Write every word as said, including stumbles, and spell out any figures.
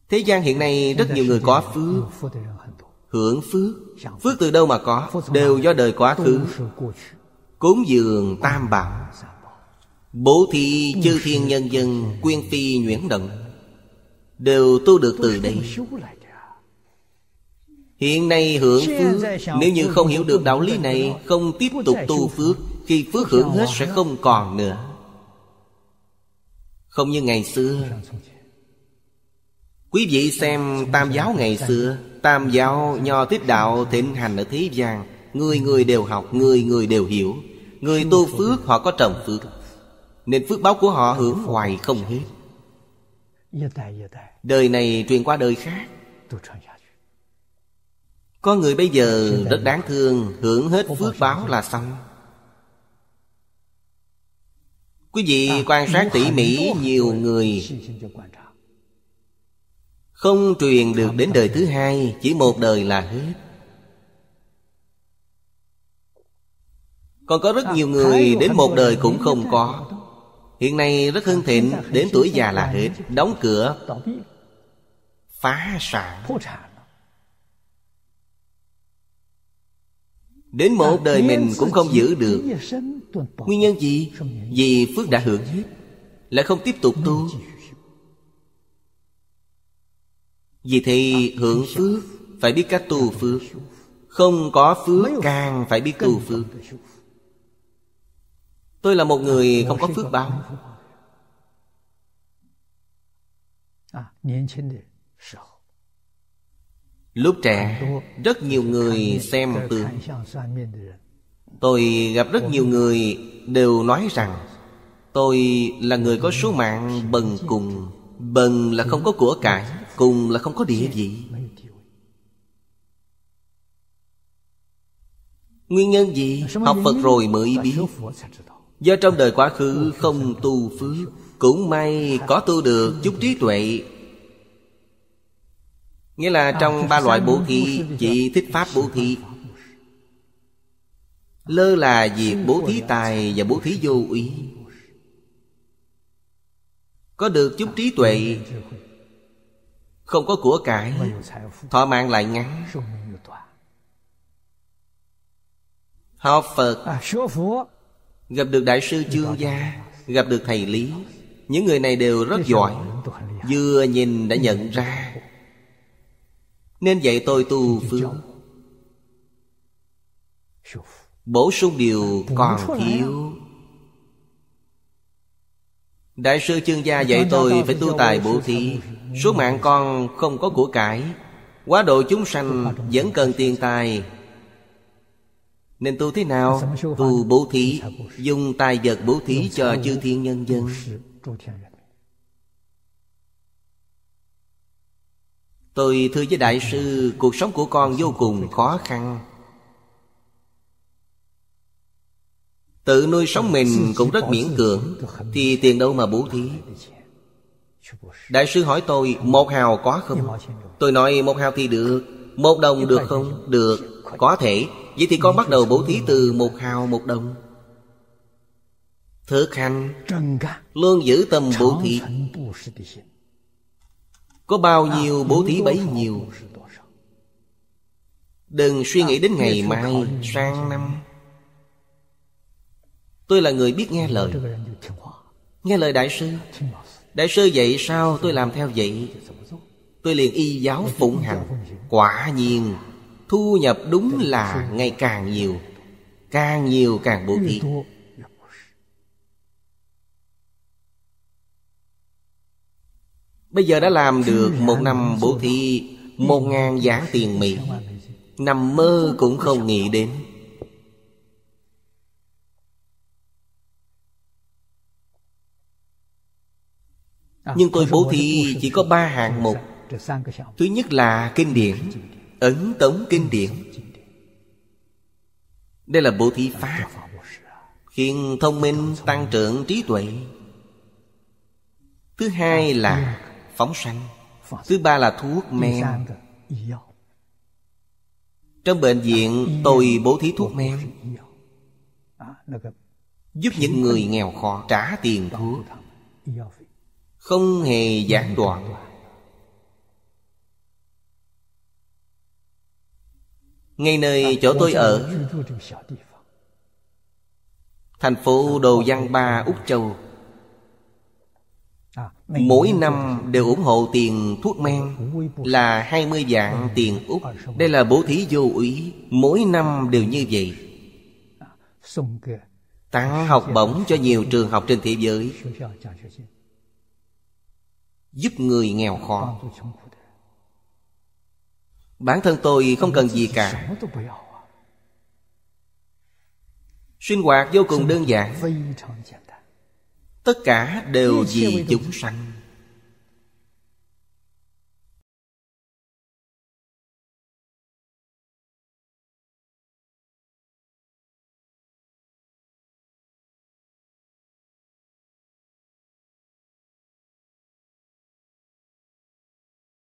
Thế gian hiện nay rất nhiều người có phước, hưởng phước. Phước từ đâu mà có? Đều do đời quá khứ. Cúng dường tam bảo, bố thí chư thiên nhân dân, quyên phi nhuyễn động, đều tu được từ đây. Hiện nay hưởng phước, nếu như không hiểu được đạo lý này, không tiếp tục tu phước, khi phước hưởng hết sẽ không còn nữa. Không như ngày xưa. Quý vị xem Tam giáo ngày xưa, Tam giáo Nho Thích Đạo thịnh hành ở thế gian, người người đều học, người người đều hiểu. Người tu phước họ có trồng phước, nên phước báo của họ hưởng hoài không hết. Đời này truyền qua đời khác. Có người bây giờ rất đáng thương, hưởng hết phước báo là xong. Quý vị quan sát tỉ mỉ, nhiều người không truyền được đến đời thứ hai, chỉ một đời là hết. Còn có rất nhiều người đến một đời cũng không có. Hiện nay rất hưng thịnh, đến tuổi già là hết, đóng cửa, phá sản. Đến một đời mình cũng không giữ được. Nguyên nhân gì? Vì phước đã hưởng hết, lại không tiếp tục tu. Vì thì hưởng phước phải biết cách tu phước, không có phước càng phải biết tu phước. Tôi là một người không có phước báo. Lúc trẻ, rất nhiều người xem tướng. Tôi gặp rất nhiều người đều nói rằng tôi là người có số mạng bần cùng. Bần là không có của cải, cùng là không có địa vị. Nguyên nhân gì? Học Phật rồi mới biết. Do trong đời quá khứ không tu phước, cũng may có tu được chút trí tuệ. Nghĩa là trong ba loại bố thí, chỉ thích pháp bố thí. Lơ là việc bố thí tài và bố thí vô úy. Có được chút trí tuệ, không có của cải, thọ mạng lại ngắn. Học Phật, gặp được Đại sư Chương Gia, gặp được Thầy Lý. Những người này đều rất giỏi, vừa nhìn đã nhận ra. Nên dạy tôi tu phước, bổ sung điều còn thiếu. Đại sư Chương Gia dạy tôi phải tu tài bố thí. Số mạng con không có của cải, quá độ chúng sanh vẫn cần tiền tài. Nên tu thế nào? Tu bố thí, dùng tài vật bố thí cho chư thiên nhân dân. Tôi thưa với Đại sư, cuộc sống của con vô cùng khó khăn. Tự nuôi sống mình cũng rất miễn cưỡng, thì tiền đâu mà bố thí? Đại sư hỏi tôi, một hào có không? Tôi nói một hào thì được. Một đồng được không? Được, có thể. Vậy thì con bắt đầu bố thí từ một hào một đồng. Thực hành, luôn giữ tâm bố thí. Có bao nhiêu bố thí bấy nhiêu. Đừng suy nghĩ đến ngày mai, sang năm. Tôi là người biết nghe lời. Nghe lời Đại sư. Đại sư dạy sao tôi làm theo vậy. Tôi liền y giáo phụng hành. Quả nhiên thu nhập đúng là ngày càng nhiều. Càng nhiều càng bố thí. Bây giờ đã làm được một năm bố thí một ngàn giảng tiền Mỹ. Nằm mơ cũng không nghĩ đến. Nhưng tôi bố thí chỉ có ba hạng mục. Thứ nhất là kinh điển, ấn tống kinh điển. Đây là bố thí pháp, khiến thông minh tăng trưởng trí tuệ. Thứ hai là phóng sanh. Thứ ba là thuốc men. Trong bệnh viện tôi bố thí thuốc men, giúp những người nghèo khó trả tiền thuốc, không hề gián đoạn. ngay nơi chỗ tôi ở, thành phố Đồ Giang Ba, Úc Châu, mỗi năm đều ủng hộ tiền thuốc men là hai mươi vạn tiền Úc. Đây là bố thí vô úy, mỗi năm đều như vậy. Tặng học bổng cho nhiều trường học trên thế giới, giúp người nghèo khó. Bản thân tôi không cần gì cả, sinh hoạt vô cùng đơn giản, tất cả đều vì chúng sanh.